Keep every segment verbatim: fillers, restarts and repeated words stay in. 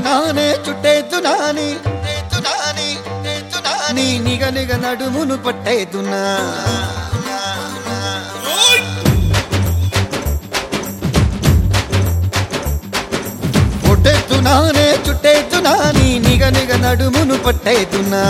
కొట్టేతున్నానే చుట్టేతున్నాని నీ నిగ నిగ నడుమును పట్టేతున్నా కొట్టేతున్నానే చుట్టేతున్నాని నిగ నిగ నడుమును పట్టేతున్నా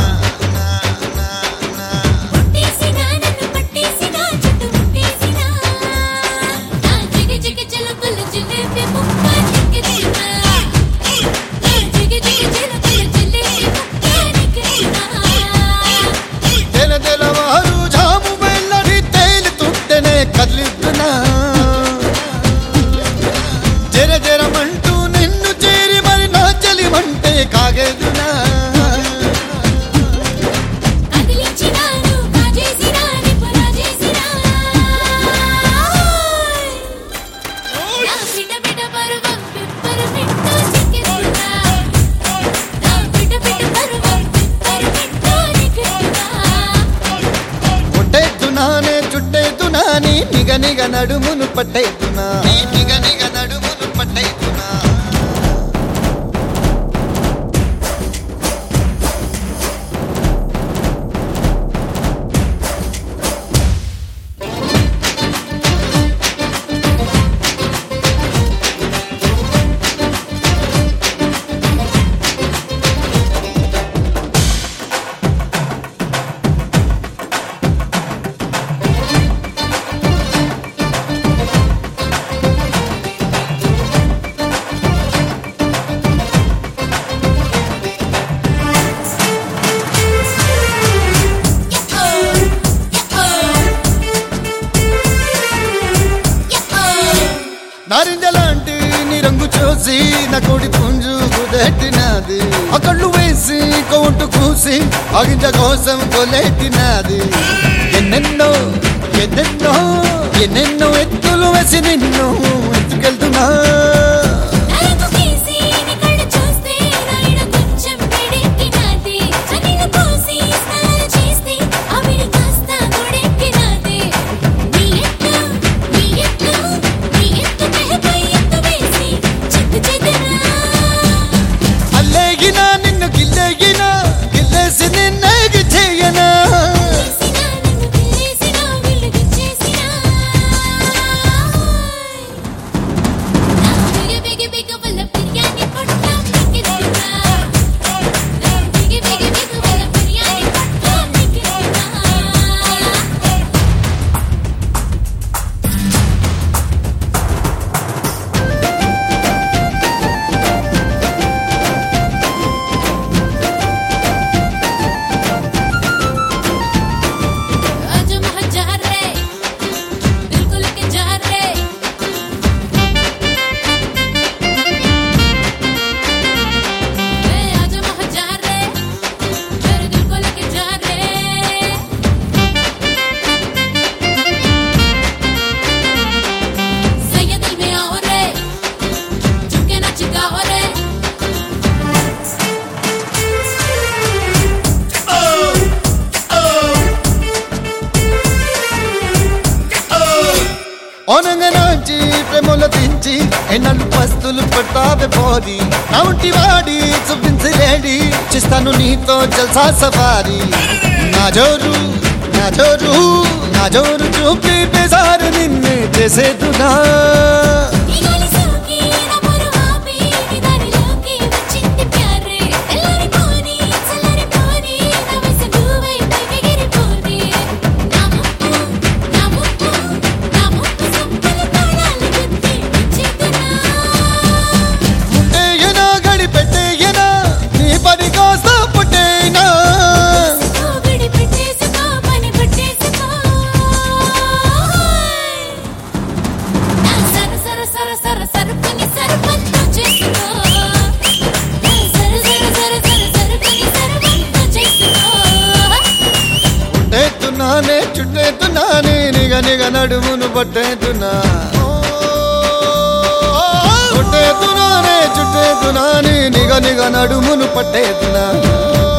జర జరమంటూ నిన్ను చేరి మరి నా చలిమంటే కాగేదునా కొట్టేతున్నానే చుట్టేతున్నాని నిగ నిగ నడుమును పట్టేతున్నా నిగ నిగ నడుమును పట్టేతున్నా నారింజలాంటి నీ రంగు చూసి నా కోడి పుంజు కుదెట్టినది ఆ కళ్ళు వేసి కౌంటు కూసి ఆగింజ కోసం కొలెట్టినది ఎన్నెన్నో ఎన్నెన్నో ఎన్నెన్నో ఎత్తులు వేసి నిన్ను ఎత్తుకెళ్తున్నా ఓనంగనాచి ప్రేమలో దించి ఎన్నలు పస్తులు పట్టావే పోరి నా ఉంటి వాడి చూపించి లేడి చేస్తాను నీతో జల్సా సఫారీ నా జోరు నా జోరు నా జోరు చూపి బేజారు నిన్నే చేసేదునా కొట్టేతున్నానే చుట్టేతున్నానే నిగ నిగ నడుమును పట్టేతున్నా కొట్టేతున్నానే చుట్టేతున్నానే నిగ నిగ నడుమును పట్టేతున్నా